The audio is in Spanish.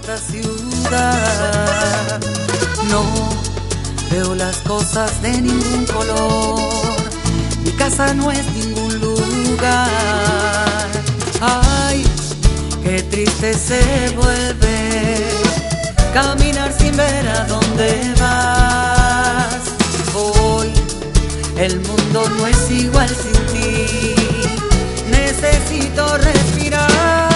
esta ciudad. No veo las cosas de ningún color, mi casa no es ningún lugar. Ay, qué triste se vuelve caminar sin ver a dónde vas. Hoy el mundo no es igual sin ti, necesito respirar.